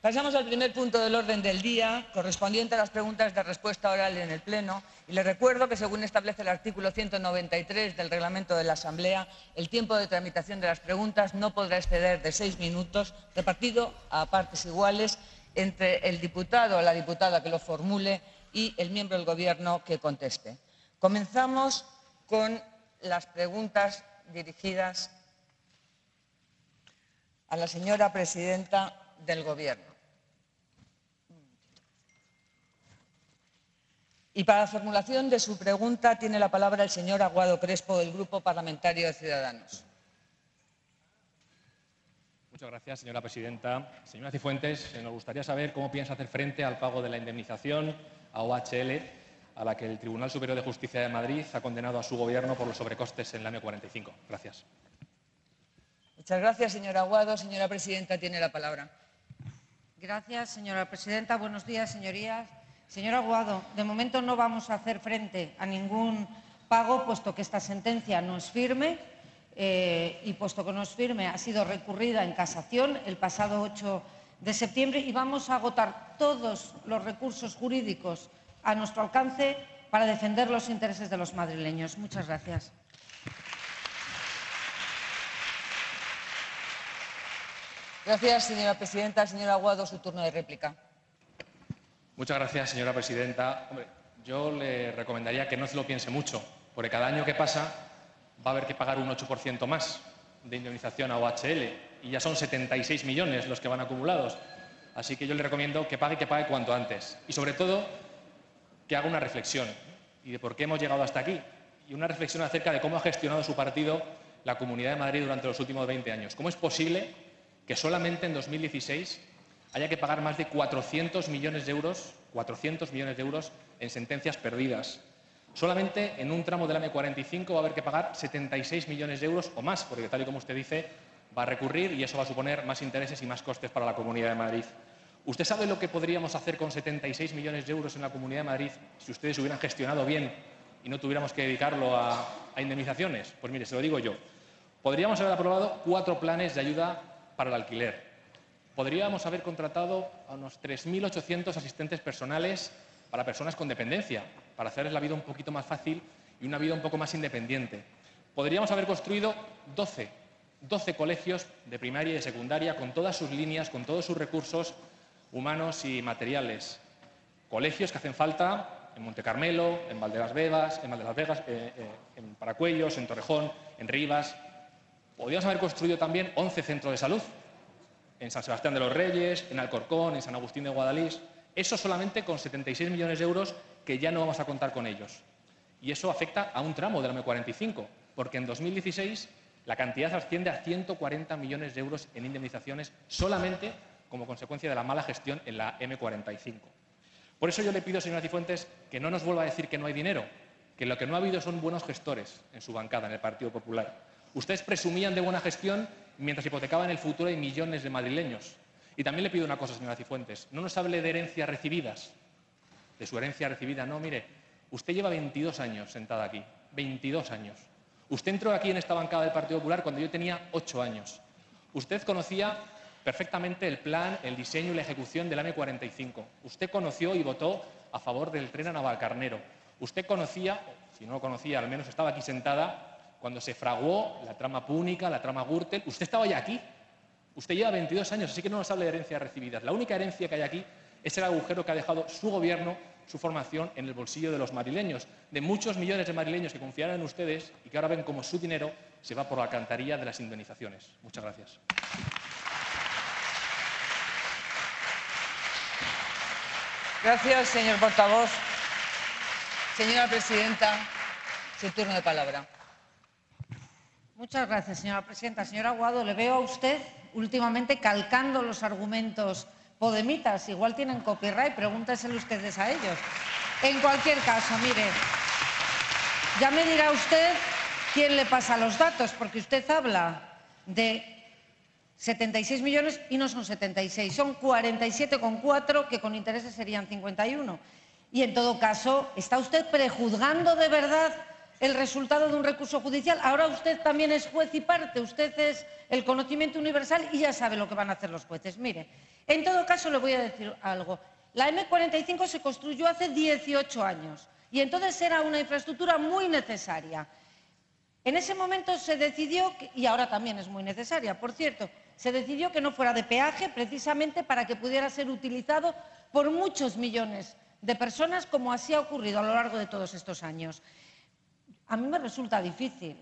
Pasamos al primer punto del orden del día, correspondiente a las preguntas de respuesta oral en el Pleno. Y les recuerdo que, según establece el artículo 193 del Reglamento de la Asamblea, el tiempo de tramitación de las preguntas no podrá exceder de 6 minutos, repartido a partes iguales entre el diputado o la diputada que lo formule y el miembro del Gobierno que conteste. Comenzamos con las preguntas dirigidas a la señora presidenta del Gobierno. Y para la formulación de su pregunta tiene la palabra el señor Aguado Crespo, del Grupo Parlamentario de Ciudadanos. Muchas gracias, señora presidenta. Señora Cifuentes, nos gustaría saber cómo piensa hacer frente al pago de la indemnización a OHL, a la que el Tribunal Superior de Justicia de Madrid ha condenado a su Gobierno por los sobrecostes en la M45. Gracias. Muchas gracias, señora Aguado. Señora presidenta, tiene la palabra. Gracias, señora presidenta. Buenos días, señorías. Señor Aguado, de momento no vamos a hacer frente a ningún pago, puesto que esta sentencia no es firme y puesto que no es firme ha sido recurrida en casación el pasado 8 de septiembre y vamos a agotar todos los recursos jurídicos a nuestro alcance para defender los intereses de los madrileños. Muchas gracias. Gracias, señora presidenta. Señor Aguado, su turno de réplica. Muchas gracias, señora presidenta. Hombre, yo le recomendaría que no se lo piense mucho, porque cada año que pasa va a haber que pagar un 8% más de indemnización a OHL y ya son 76 millones los que van acumulados. Así que yo le recomiendo que pague cuanto antes y, sobre todo, que haga una reflexión y de por qué hemos llegado hasta aquí y una reflexión acerca de cómo ha gestionado su partido la Comunidad de Madrid durante los últimos 20 años. ¿Cómo es posible que solamente en 2016 haya que pagar más de 400 millones de euros en sentencias perdidas? Solamente en un tramo de la M45 va a haber que pagar 76 millones de euros o más, porque tal y como usted dice, va a recurrir y eso va a suponer más intereses y más costes para la Comunidad de Madrid. ¿Usted sabe lo que podríamos hacer con 76 millones de euros en la Comunidad de Madrid si ustedes hubieran gestionado bien y no tuviéramos que dedicarlo a indemnizaciones? Pues mire, se lo digo yo. Podríamos haber aprobado 4 planes de ayuda para el alquiler. Podríamos haber contratado a unos 3.800 asistentes personales para personas con dependencia, para hacerles la vida un poquito más fácil y una vida un poco más independiente. Podríamos haber construido 12 colegios de primaria y de secundaria con todas sus líneas, con todos sus recursos humanos y materiales. Colegios que hacen falta en Montecarmelo, en Valdebebas, en Paracuellos, en Torrejón, en Rivas. Podríamos haber construido también 11 centros de salud en San Sebastián de los Reyes, en Alcorcón, en San Agustín de Guadalís. Eso solamente con 76 millones de euros que ya no vamos a contar con ellos. Y eso afecta a un tramo de la M45, porque en 2016 la cantidad asciende a 140 millones de euros en indemnizaciones solamente como consecuencia de la mala gestión en la M45. Por eso yo le pido, señora Cifuentes, que no nos vuelva a decir que no hay dinero, que lo que no ha habido son buenos gestores en su bancada, en el Partido Popular. Ustedes presumían de buena gestión mientras hipotecaban el futuro de millones de madrileños. Y también le pido una cosa, señora Cifuentes, no nos hable de herencias recibidas, de su herencia recibida. No, mire, usted lleva 22 años sentada aquí, 22 años. Usted entró aquí en esta bancada del Partido Popular cuando yo tenía 8 años. Usted conocía perfectamente el plan, el diseño y la ejecución del M45. Usted conoció y votó a favor del tren a Navalcarnero. Usted conocía, si no lo conocía, al menos estaba aquí sentada, cuando se fraguó la trama Púnica, la trama Gürtel. Usted estaba ya aquí. Usted lleva 22 años, así que no nos hable de herencias recibidas. La única herencia que hay aquí es el agujero que ha dejado su Gobierno, su formación, en el bolsillo de los madrileños, de muchos millones de madrileños que confiaron en ustedes y que ahora ven cómo su dinero se va por la alcantarilla de las indemnizaciones. Muchas gracias. Gracias, señor portavoz. Señora presidenta, su turno de palabra. Muchas gracias, señora presidenta. Señor Aguado, le veo a usted últimamente calcando los argumentos podemitas. Igual tienen copyright, pregúnteselo ustedes a ellos. En cualquier caso, mire, ya me dirá usted quién le pasa los datos, porque usted habla de 76 millones y no son 76, son 47,4, que con intereses serían 51. Y en todo caso, ¿está usted prejuzgando de verdad el resultado de un recurso judicial. Ahora usted también es juez y parte, usted es el conocimiento universal y ya sabe lo que van a hacer los jueces. Mire, en todo caso le voy a decir algo. La M45 se construyó hace 18 años y entonces era una infraestructura muy necesaria. En ese momento se decidió, y ahora también es muy necesaria, por cierto, se decidió que no fuera de peaje precisamente para que pudiera ser utilizado por muchos millones de personas, como así ha ocurrido a lo largo de todos estos años. A mí me resulta difícil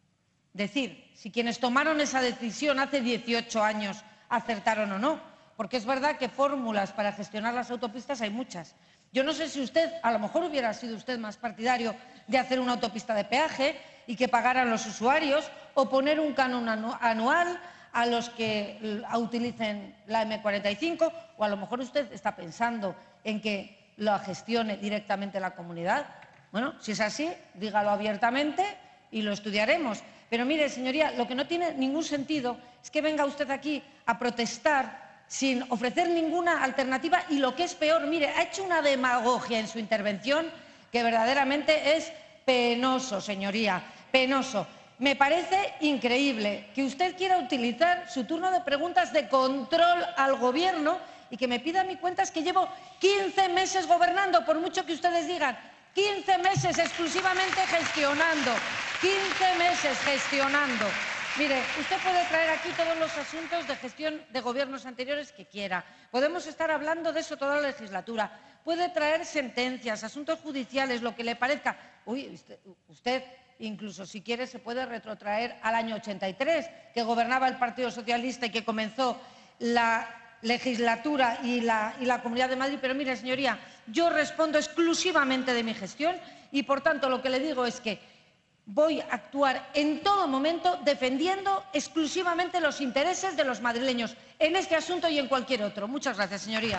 decir si quienes tomaron esa decisión hace 18 años acertaron o no, porque es verdad que fórmulas para gestionar las autopistas hay muchas. Yo no sé si usted, a lo mejor hubiera sido usted más partidario de hacer una autopista de peaje y que pagaran los usuarios, o poner un canon anual a los que utilicen la M45, o a lo mejor usted está pensando en que la gestione directamente la comunidad. Bueno, si es así, dígalo abiertamente y lo estudiaremos. Pero mire, señoría, lo que no tiene ningún sentido es que venga usted aquí a protestar sin ofrecer ninguna alternativa y, lo que es peor, mire, ha hecho una demagogia en su intervención que verdaderamente es penoso, señoría, penoso. Me parece increíble que usted quiera utilizar su turno de preguntas de control al Gobierno y que me pida a mí cuentas que llevo 15 meses gobernando, por mucho que ustedes digan, 15 meses exclusivamente gestionando, 15 meses gestionando. Mire, usted puede traer aquí todos los asuntos de gestión de gobiernos anteriores que quiera. Podemos estar hablando de eso toda la legislatura. Puede traer sentencias, asuntos judiciales, lo que le parezca. Uy, usted incluso, si quiere, se puede retrotraer al año 83, que gobernaba el Partido Socialista y que comenzó la legislatura y la Comunidad de Madrid. Pero mire, señoría, yo respondo exclusivamente de mi gestión y, por tanto, lo que le digo es que voy a actuar en todo momento defendiendo exclusivamente los intereses de los madrileños en este asunto y en cualquier otro. Muchas gracias, señoría.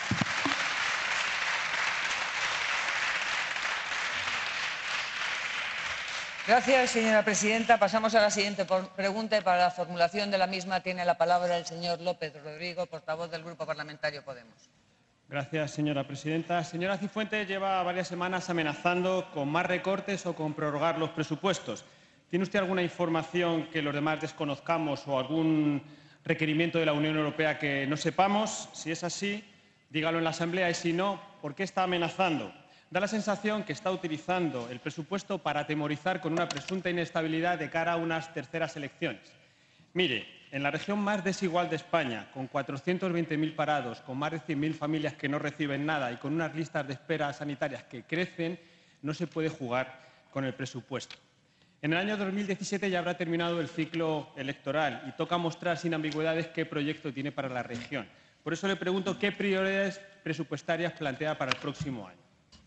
Gracias, señora presidenta. Pasamos a la siguiente pregunta y para la formulación de la misma tiene la palabra el señor López Rodrigo, portavoz del Grupo Parlamentario Podemos. Gracias, señora presidenta. Señora Cifuentes, lleva varias semanas amenazando con más recortes o con prorrogar los presupuestos. ¿Tiene usted alguna información que los demás desconozcamos o algún requerimiento de la Unión Europea que no sepamos? Si es así, dígalo en la Asamblea, y si no, ¿por qué está amenazando? Da la sensación que está utilizando el presupuesto para atemorizar con una presunta inestabilidad de cara a unas terceras elecciones. Mire, en la región más desigual de España, con 420.000 parados, con más de 100.000 familias que no reciben nada y con unas listas de espera sanitarias que crecen, no se puede jugar con el presupuesto. En el año 2017 ya habrá terminado el ciclo electoral y toca mostrar sin ambigüedades qué proyecto tiene para la región. Por eso le pregunto qué prioridades presupuestarias plantea para el próximo año.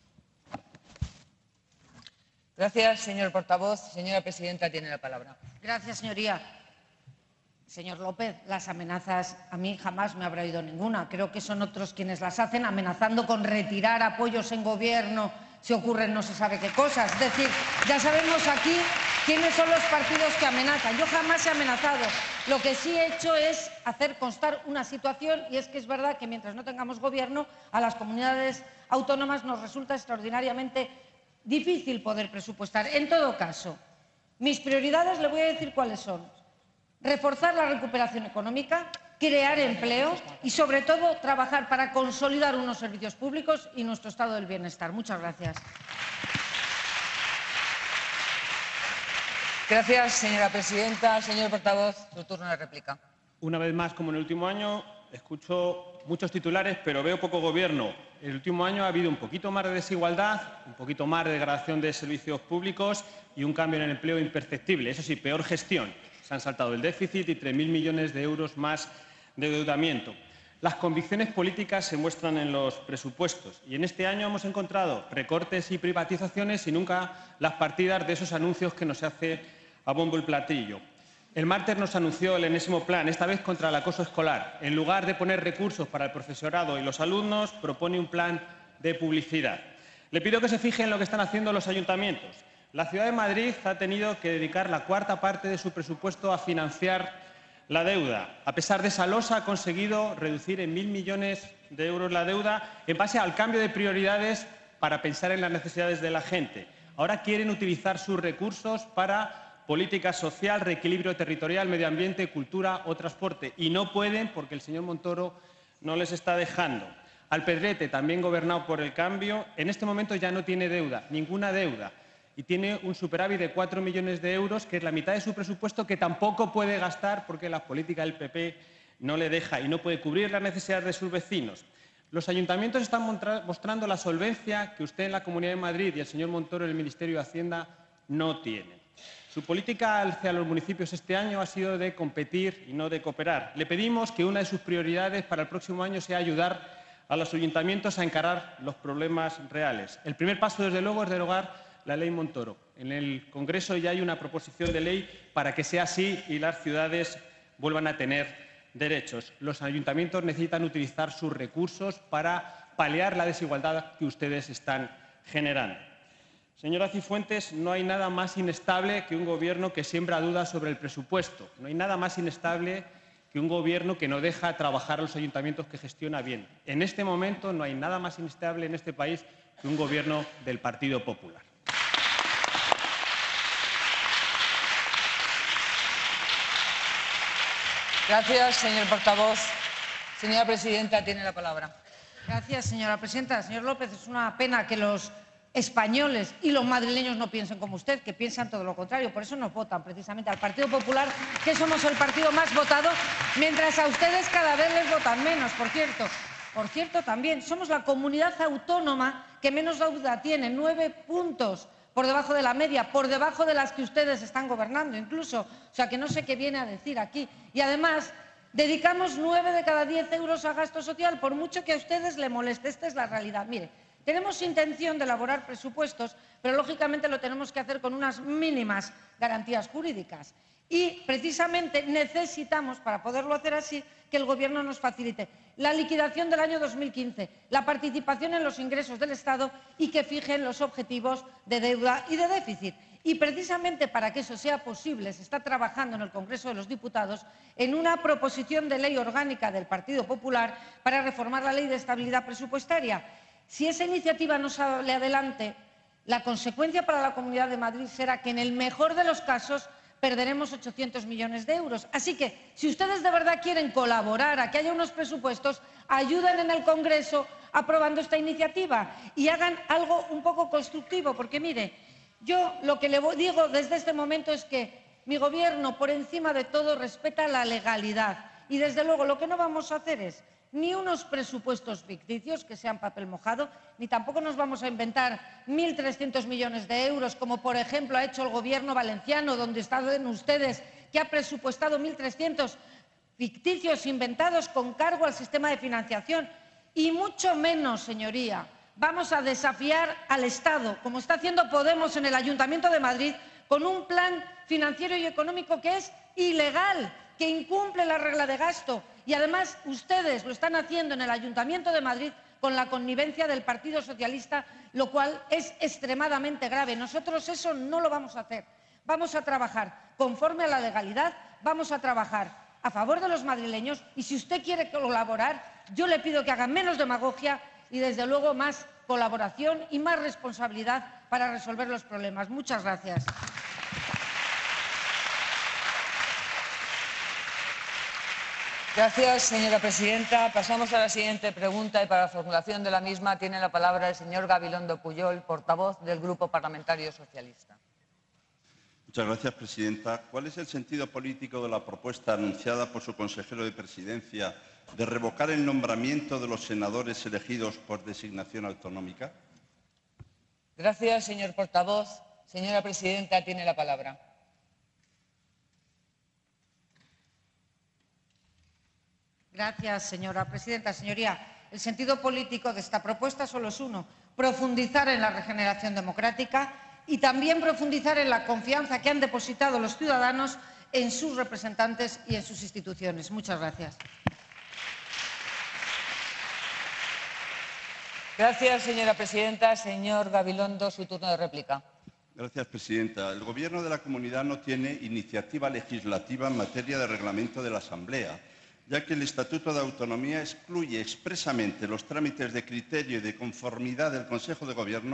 Gracias, señor portavoz. Señora presidenta, tiene la palabra. Gracias, señoría. Señor López, las amenazas a mí jamás me habrá oído ninguna. Creo que son otros quienes las hacen, amenazando con retirar apoyos en gobierno si ocurren no se sabe qué cosas. Es decir, ya sabemos aquí quiénes son los partidos que amenazan. Yo jamás he amenazado. Lo que sí he hecho es hacer constar una situación, y es que es verdad que mientras no tengamos gobierno, a las comunidades autónomas nos resulta extraordinariamente difícil poder presupuestar. En todo caso, mis prioridades le voy a decir cuáles son. Reforzar la recuperación económica, crear empleo y, sobre todo, trabajar para consolidar unos servicios públicos y nuestro estado del bienestar. Muchas gracias. Gracias, señora presidenta. Señor portavoz, su turno de réplica. Una vez más, como en el último año, escucho muchos titulares, pero veo poco gobierno. En el último año ha habido un poquito más de desigualdad, un poquito más de degradación de servicios públicos y un cambio en el empleo imperceptible. Eso sí, peor gestión. Se han saltado el déficit y 3.000 millones de euros más de endeudamiento. Las convicciones políticas se muestran en los presupuestos y en este año hemos encontrado recortes y privatizaciones y nunca las partidas de esos anuncios que nos hace a bombo y platillo. El martes nos anunció el enésimo plan, esta vez contra el acoso escolar. En lugar de poner recursos para el profesorado y los alumnos, propone un plan de publicidad. Le pido que se fije en lo que están haciendo los ayuntamientos. La Ciudad de Madrid ha tenido que dedicar la cuarta parte de su presupuesto a financiar la deuda. A pesar de esa losa, ha conseguido reducir en 1.000 millones de euros la deuda en base al cambio de prioridades para pensar en las necesidades de la gente. Ahora quieren utilizar sus recursos para política social, reequilibrio territorial, medio ambiente, cultura o transporte. Y no pueden porque el señor Montoro no les está dejando. Alpedrete, también gobernado por el Cambio, en este momento ya no tiene deuda, ninguna deuda. Y tiene un superávit de 4 millones de euros, que es la mitad de su presupuesto, que tampoco puede gastar porque la política del PP no le deja y no puede cubrir las necesidades de sus vecinos. Los ayuntamientos están mostrando la solvencia que usted en la Comunidad de Madrid y el señor Montoro en el Ministerio de Hacienda no tienen. Su política hacia los municipios este año ha sido de competir y no de cooperar. Le pedimos que una de sus prioridades para el próximo año sea ayudar a los ayuntamientos a encarar los problemas reales. El primer paso, desde luego, es derogar la ley Montoro. En el Congreso ya hay una proposición de ley para que sea así y las ciudades vuelvan a tener derechos. Los ayuntamientos necesitan utilizar sus recursos para paliar la desigualdad que ustedes están generando. Señora Cifuentes, no hay nada más inestable que un gobierno que siembra dudas sobre el presupuesto. No hay nada más inestable que un gobierno que no deja trabajar a los ayuntamientos que gestiona bien. En este momento no hay nada más inestable en este país que un gobierno del Partido Popular. Gracias, señor portavoz. Señora presidenta, tiene la palabra. Gracias, señora presidenta. Señor López, es una pena que los españoles y los madrileños no piensen como usted, que piensan todo lo contrario. Por eso nos votan precisamente al Partido Popular, que somos el partido más votado, mientras a ustedes cada vez les votan menos. Por cierto, también somos la comunidad autónoma que menos deuda tiene, 9 puntos por debajo de la media, por debajo de las que ustedes están gobernando incluso. O sea, que no sé qué viene a decir aquí. Y además, dedicamos 9 de cada 10 euros a gasto social, por mucho que a ustedes les moleste. Esta es la realidad. Mire, tenemos intención de elaborar presupuestos, pero lógicamente lo tenemos que hacer con unas mínimas garantías jurídicas. Y precisamente necesitamos, para poderlo hacer así, que el Gobierno nos facilite la liquidación del año 2015, la participación en los ingresos del Estado y que fijen los objetivos de deuda y de déficit. Y precisamente para que eso sea posible, se está trabajando en el Congreso de los Diputados en una proposición de ley orgánica del Partido Popular para reformar la Ley de Estabilidad Presupuestaria. Si esa iniciativa no sale adelante, la consecuencia para la Comunidad de Madrid será que, en el mejor de los casos, perderemos 800 millones de euros. Así que, si ustedes de verdad quieren colaborar a que haya unos presupuestos, ayuden en el Congreso aprobando esta iniciativa y hagan algo un poco constructivo. Porque, mire, yo lo que le digo desde este momento es que mi Gobierno, por encima de todo, respeta la legalidad. Y, desde luego, lo que no vamos a hacer es ni unos presupuestos ficticios que sean papel mojado, ni tampoco nos vamos a inventar 1.300 millones de euros, como por ejemplo ha hecho el Gobierno valenciano, donde están ustedes, que ha presupuestado 1.300 ficticios inventados con cargo al sistema de financiación. Y mucho menos, señoría, vamos a desafiar al Estado, como está haciendo Podemos en el Ayuntamiento de Madrid, con un plan financiero y económico que es ilegal, que incumple la regla de gasto. Y además ustedes lo están haciendo en el Ayuntamiento de Madrid con la connivencia del Partido Socialista, lo cual es extremadamente grave. Nosotros eso no lo vamos a hacer. Vamos a trabajar conforme a la legalidad, vamos a trabajar a favor de los madrileños y, si usted quiere colaborar, yo le pido que haga menos demagogia y, desde luego, más colaboración y más responsabilidad para resolver los problemas. Muchas gracias. Gracias, señora presidenta. Pasamos a la siguiente pregunta y, para la formulación de la misma, tiene la palabra el señor Gabilondo Pujol, portavoz del Grupo Parlamentario Socialista. Muchas gracias, presidenta. ¿Cuál es el sentido político de la propuesta anunciada por su consejero de Presidencia de revocar el nombramiento de los senadores elegidos por designación autonómica? Gracias, señor portavoz. Señora presidenta, tiene la palabra. Gracias, señora presidenta. Señoría, el sentido político de esta propuesta solo es uno: profundizar en la regeneración democrática y también profundizar en la confianza que han depositado los ciudadanos en sus representantes y en sus instituciones. Muchas gracias. Gracias, señora presidenta. Señor Gabilondo, su turno de réplica. Gracias, presidenta. El Gobierno de la Comunidad no tiene iniciativa legislativa en materia de reglamento de la Asamblea, ya que el Estatuto de Autonomía excluye expresamente los trámites de criterio y de conformidad del Consejo de Gobierno, que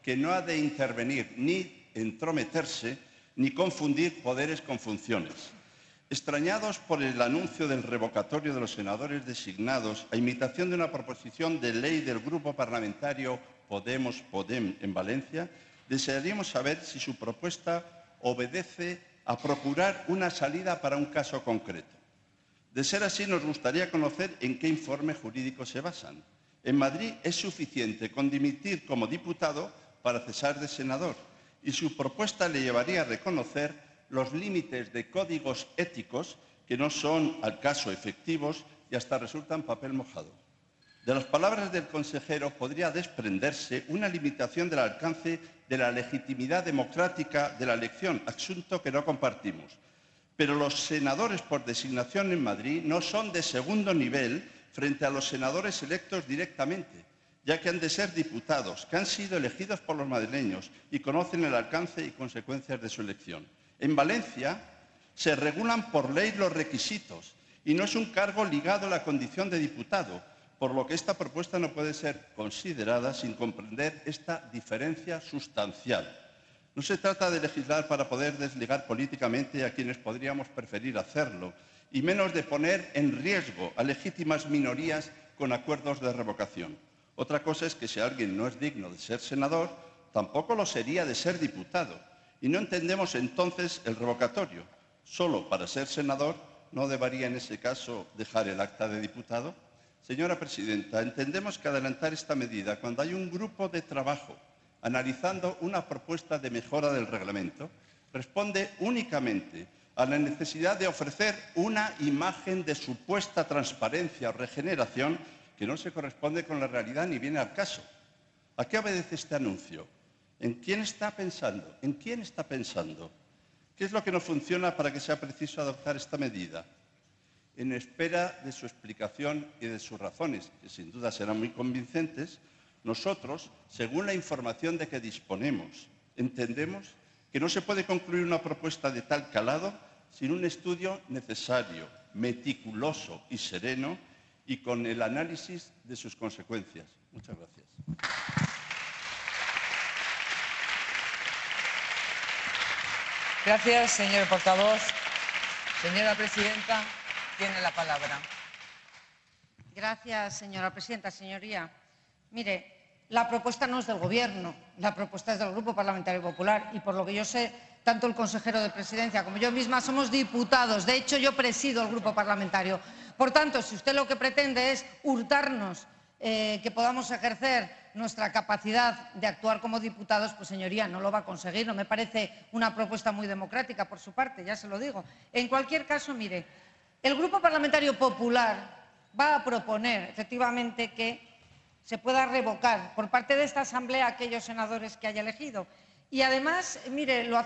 que no ha de intervenir ni entrometerse ni confundir poderes con funciones. Extrañados por el anuncio del revocatorio de los senadores designados a imitación de una proposición de ley del grupo parlamentario Podemos-Podem en Valencia, desearíamos saber si su propuesta obedece a procurar una salida para un caso concreto. De ser así, nos gustaría conocer en qué informe jurídico se basan. En Madrid es suficiente con dimitir como diputado para cesar de senador, y su propuesta le llevaría a reconocer los límites de códigos éticos que no son al caso efectivos y hasta resultan papel mojado. De las palabras del consejero podría desprenderse una limitación del alcance de la legitimidad democrática de la elección, asunto que no compartimos. Pero los senadores por designación en Madrid no son de segundo nivel frente a los senadores electos directamente, ya que han de ser diputados, que han sido elegidos por los madrileños y conocen el alcance y consecuencias de su elección. En Valencia se regulan por ley los requisitos y no es un cargo ligado a la condición de diputado, por lo que esta propuesta no puede ser considerada sin comprender esta diferencia sustancial. No se trata de legislar para poder desligar políticamente a quienes podríamos preferir hacerlo, y menos de poner en riesgo a legítimas minorías con acuerdos de revocación. Otra cosa es que si alguien no es digno de ser senador, tampoco lo sería de ser diputado. Y no entendemos entonces el revocatorio. Solo para ser senador, ¿no debería en ese caso dejar el acta de diputado? Señora presidenta, entendemos que adelantar esta medida cuando hay un grupo de trabajo analizando una propuesta de mejora del reglamento responde únicamente a la necesidad de ofrecer una imagen de supuesta transparencia o regeneración que no se corresponde con la realidad ni viene al caso. ¿A qué obedece este anuncio? ¿En quién está pensando? ¿En quién está pensando? ¿Qué es lo que no funciona para que sea preciso adoptar esta medida? En espera de su explicación y de sus razones, que sin duda serán muy convincentes, nosotros, según la información de que disponemos, entendemos que no se puede concluir una propuesta de tal calado sin un estudio necesario, meticuloso y sereno y con el análisis de sus consecuencias. Muchas gracias. Gracias, señor portavoz. Señora presidenta, tiene la palabra. Gracias, señora presidenta. Señoría, mire, la propuesta no es del Gobierno, la propuesta es del Grupo Parlamentario Popular y, por lo que yo sé, tanto el consejero de Presidencia como yo misma somos diputados. De hecho, yo presido el Grupo Parlamentario. Por tanto, si usted lo que pretende es hurtarnos que podamos ejercer nuestra capacidad de actuar como diputados, pues, señoría, no lo va a conseguir. No me parece una propuesta muy democrática por su parte, ya se lo digo. En cualquier caso, mire, el Grupo Parlamentario Popular va a proponer, efectivamente, que se pueda revocar por parte de esta Asamblea a aquellos senadores que haya elegido. Y además, mire, lo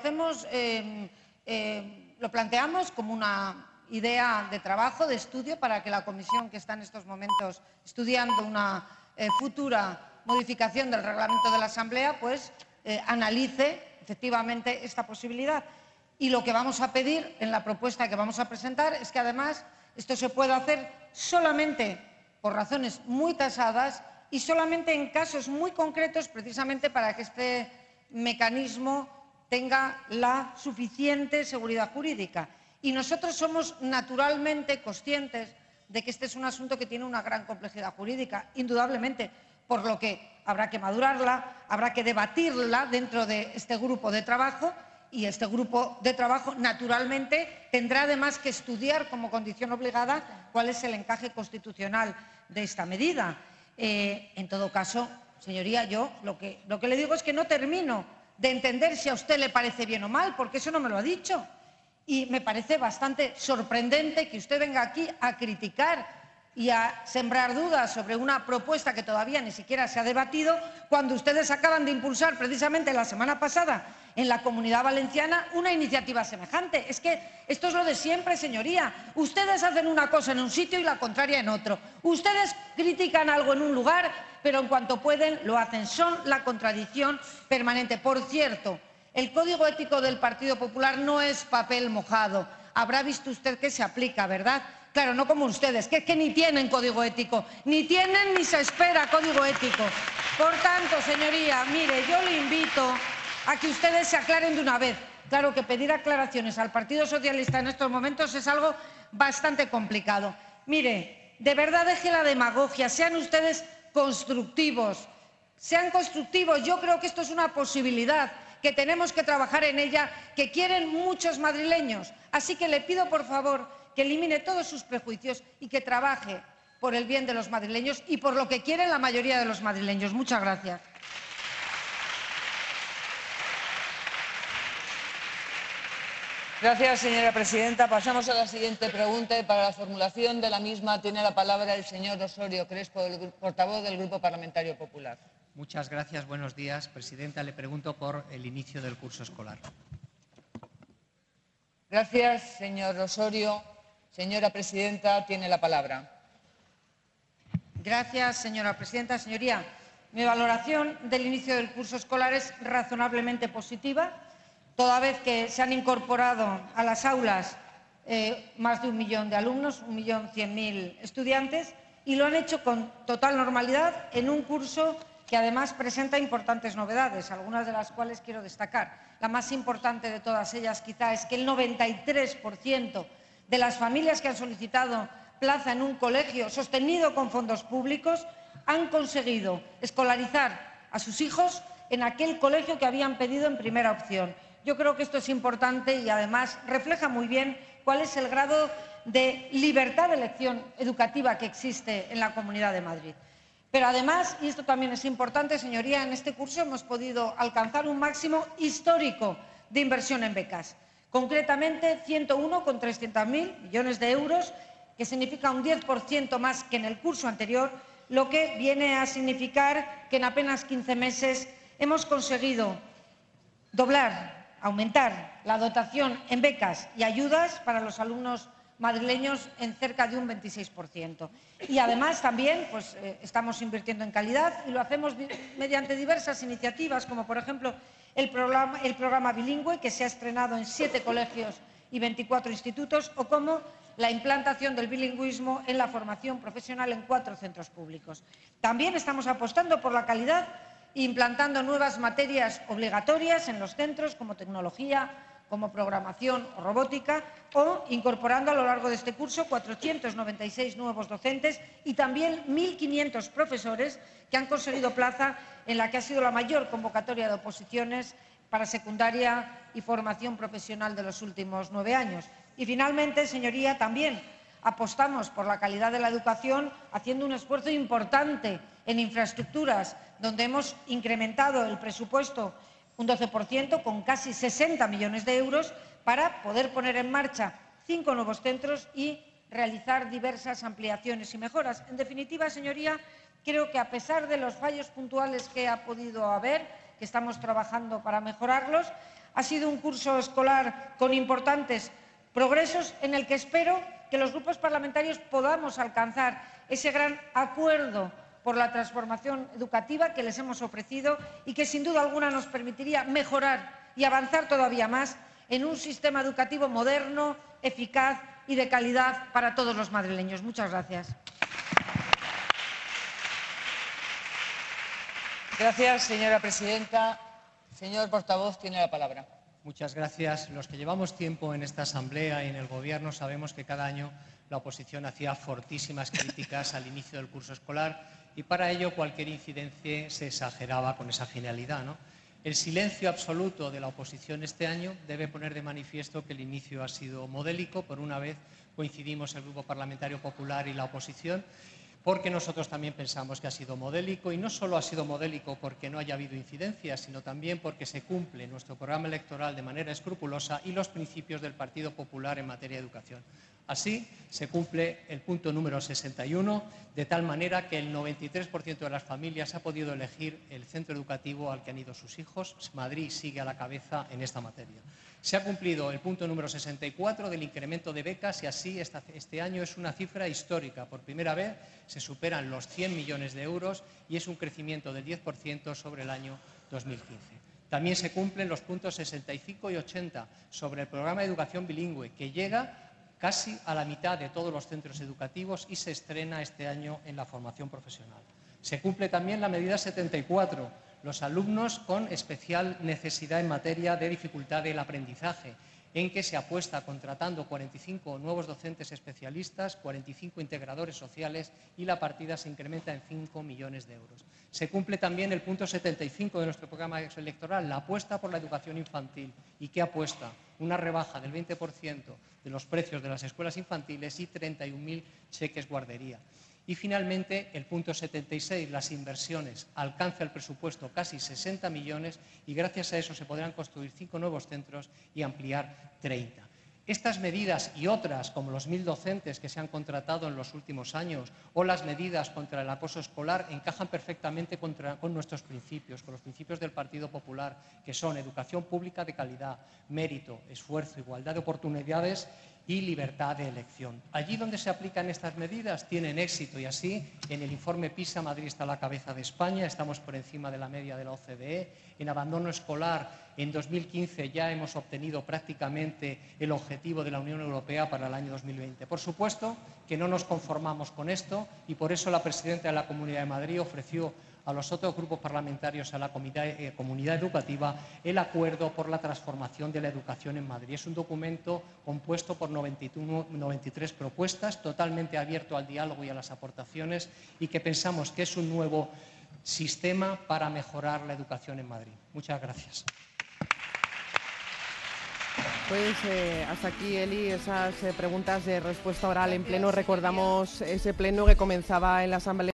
planteamos como una idea de trabajo, de estudio, para que la comisión que está en estos momentos estudiando una futura modificación del reglamento de la Asamblea, pues analice efectivamente esta posibilidad. Y lo que vamos a pedir en la propuesta que vamos a presentar es que, además, esto se pueda hacer solamente por razones muy tasadas y solamente en casos muy concretos, precisamente para que este mecanismo tenga la suficiente seguridad jurídica. Y nosotros somos naturalmente conscientes de que este es un asunto que tiene una gran complejidad jurídica, indudablemente, por lo que habrá que madurarla, habrá que debatirla dentro de este grupo de trabajo, y este grupo de trabajo, naturalmente, tendrá además que estudiar como condición obligada cuál es el encaje constitucional de esta medida. En todo caso, señoría, yo lo que le digo es que no termino de entender si a usted le parece bien o mal, porque eso no me lo ha dicho. Y me parece bastante sorprendente que usted venga aquí a criticar y a sembrar dudas sobre una propuesta que todavía ni siquiera se ha debatido, cuando ustedes acaban de impulsar precisamente la semana pasada en la Comunidad Valenciana una iniciativa semejante. Es que esto es lo de siempre, señoría. Ustedes hacen una cosa en un sitio y la contraria en otro. Ustedes critican algo en un lugar, pero en cuanto pueden lo hacen. Son la contradicción permanente. Por cierto, el Código Ético del Partido Popular no es papel mojado. Habrá visto usted que se aplica, ¿verdad? Claro, no como ustedes, que ni tienen código ético, ni tienen ni se espera código ético. Por tanto, señoría, mire, yo le invito a que ustedes se aclaren de una vez. Claro que pedir aclaraciones al Partido Socialista en estos momentos es algo bastante complicado. Mire, de verdad deje la demagogia, sean ustedes constructivos. Sean constructivos, yo creo que esto es una posibilidad, que tenemos que trabajar en ella, que quieren muchos madrileños. Así que le pido, por favor, que elimine todos sus prejuicios y que trabaje por el bien de los madrileños y por lo que quieren la mayoría de los madrileños. Muchas gracias. Gracias, señora presidenta. Pasamos a la siguiente pregunta y para la formulación de la misma tiene la palabra el señor Osorio Crespo, portavoz del Grupo Parlamentario Popular. Muchas gracias. Buenos días, presidenta. Le pregunto por el inicio del curso escolar. Gracias, señor Osorio. Señora presidenta, tiene la palabra. Gracias, señora presidenta. Señoría, mi valoración del inicio del curso escolar es razonablemente positiva, toda vez que se han incorporado a las aulas más de 1 millón de alumnos, 1.100.000 estudiantes, y lo han hecho con total normalidad en un curso que además presenta importantes novedades, algunas de las cuales quiero destacar. La más importante de todas ellas quizá es que el 93% de las familias que han solicitado plaza en un colegio sostenido con fondos públicos han conseguido escolarizar a sus hijos en aquel colegio que habían pedido en primera opción. Yo creo que esto es importante y además refleja muy bien cuál es el grado de libertad de elección educativa que existe en la Comunidad de Madrid. Pero además, y esto también es importante, señoría, en este curso hemos podido alcanzar un máximo histórico de inversión en becas. Concretamente, 101,300 millones de euros, que significa un 10% más que en el curso anterior, lo que viene a significar que en apenas 15 meses hemos conseguido aumentar la dotación en becas y ayudas para los alumnos madrileños en cerca de un 26%. Y además también estamos invirtiendo en calidad y lo hacemos mediante diversas iniciativas, como por ejemplo el programa bilingüe, que se ha estrenado en 7 colegios y 24 institutos, o como la implantación del bilingüismo en la formación profesional en 4 centros públicos. También estamos apostando por la calidad implantando nuevas materias obligatorias en los centros, como tecnología, como programación o robótica, o incorporando a lo largo de este curso 496 nuevos docentes y también 1.500 profesores que han conseguido plaza en la que ha sido la mayor convocatoria de oposiciones para secundaria y formación profesional de los últimos 9 años. Y finalmente, señoría, también apostamos por la calidad de la educación haciendo un esfuerzo importante en infraestructuras, donde hemos incrementado el presupuesto un 12%, con casi 60 millones de euros, para poder poner en marcha 5 nuevos centros y realizar diversas ampliaciones y mejoras. En definitiva, señoría, creo que a pesar de los fallos puntuales que ha podido haber, que estamos trabajando para mejorarlos, ha sido un curso escolar con importantes progresos en el que espero que los grupos parlamentarios podamos alcanzar ese gran acuerdo por la transformación educativa que les hemos ofrecido y que sin duda alguna nos permitiría mejorar y avanzar todavía más en un sistema educativo moderno, eficaz y de calidad para todos los madrileños. Muchas gracias. Gracias, señora presidenta. Señor portavoz, tiene la palabra. Muchas gracias. Los que llevamos tiempo en esta Asamblea y en el Gobierno sabemos que cada año la oposición hacía fortísimas críticas al inicio del curso escolar y para ello cualquier incidencia se exageraba con esa finalidad, ¿no? El silencio absoluto de la oposición este año debe poner de manifiesto que el inicio ha sido modélico. Por una vez coincidimos el Grupo Parlamentario Popular y la oposición, porque nosotros también pensamos que ha sido modélico, y no solo ha sido modélico porque no haya habido incidencias, sino también porque se cumple nuestro programa electoral de manera escrupulosa y los principios del Partido Popular en materia de educación. Así, se cumple el punto número 61, de tal manera que el 93% de las familias ha podido elegir el centro educativo al que han ido sus hijos. Madrid sigue a la cabeza en esta materia. Se ha cumplido el punto número 64 del incremento de becas y así este año es una cifra histórica. Por primera vez se superan los 100 millones de euros y es un crecimiento del 10% sobre el año 2015. También se cumplen los puntos 65 y 80 sobre el programa de educación bilingüe, que llega casi a la mitad de todos los centros educativos y se estrena este año en la formación profesional. Se cumple también la medida 74, los alumnos con especial necesidad en materia de dificultad del aprendizaje, en que se apuesta contratando 45 nuevos docentes especialistas, 45 integradores sociales y la partida se incrementa en 5 millones de euros. Se cumple también el punto 75 de nuestro programa electoral, la apuesta por la educación infantil. ¿Y qué apuesta? Una rebaja del 20% de los precios de las escuelas infantiles y 31.000 cheques guardería. Y finalmente, el punto 76, las inversiones. Alcanza el presupuesto casi 60 millones y gracias a eso se podrán construir 5 nuevos centros y ampliar 30. Estas medidas y otras, como los 1.000 docentes que se han contratado en los últimos años o las medidas contra el acoso escolar, encajan perfectamente con nuestros principios, con los principios del Partido Popular, que son educación pública de calidad, mérito, esfuerzo, igualdad de oportunidades y libertad de elección. Allí donde se aplican estas medidas tienen éxito y así en el informe PISA Madrid está a la cabeza de España, estamos por encima de la media de la OCDE. En abandono escolar en 2015 ya hemos obtenido prácticamente el objetivo de la Unión Europea para el año 2020. Por supuesto que no nos conformamos con esto y por eso la presidenta de la Comunidad de Madrid ofreció a los otros grupos parlamentarios, a la comunidad educativa, el acuerdo por la transformación de la educación en Madrid. Es un documento compuesto por 93 propuestas, totalmente abierto al diálogo y a las aportaciones y que pensamos que es un nuevo sistema para mejorar la educación en Madrid. Muchas gracias. Pues hasta aquí, Eli, esas preguntas de respuesta oral en pleno. Recordamos ese pleno que comenzaba en la Asamblea